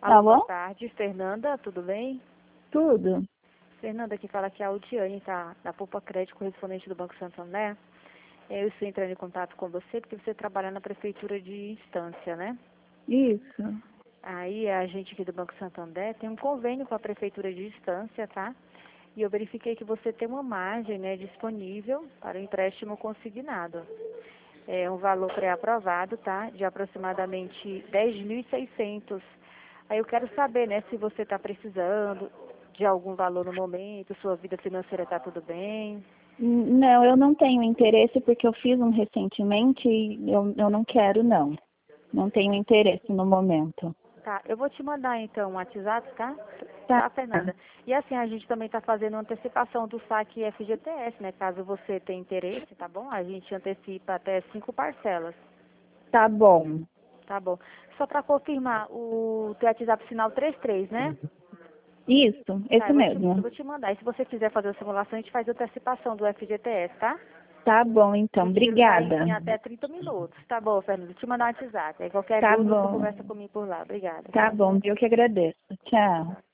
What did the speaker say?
Alô, boa Alô? tarde. Fernanda, tudo bem? Tudo? Fernanda, aqui fala que é a Altiane, tá? Da Poupa Crédito, correspondente do Banco Santander. Eu estou entrando em contato com você porque você trabalha na Prefeitura de Instância, né? Isso. Aí a gente aqui do Banco Santander tem um convênio com a Prefeitura de Instância, tá? E eu verifiquei que você tem uma margem, né, disponível para o empréstimo consignado. É um valor pré-aprovado, tá? De aproximadamente 10.600. Aí eu quero saber, né, se você está precisando de algum valor no momento, sua vida financeira está tudo bem. Não, eu não tenho interesse porque eu fiz um recentemente e eu não quero, não. Não tenho interesse no momento. Tá, eu vou te mandar então um WhatsApp, tá? Tá. Tá, Fernanda? E assim, a gente também está fazendo uma antecipação do saque FGTS, né? Caso você tenha interesse, tá bom? A gente antecipa até 5 parcelas, Tá bom. tá bom? Só para confirmar, o teu WhatsApp final 33, né? Isso, Tá, esse eu mesmo. vou te mandar. E se você quiser fazer a simulação, a gente faz a antecipação do FGTS, tá? Tá bom, então. O dinheiro sai em Obrigada. até 30 minutos. Tá bom, Fernando. Vou te mandar um WhatsApp. Aí qualquer Tá dúvida, você bom. conversa comigo por lá. Obrigada. Tá bom, eu que agradeço. Tchau.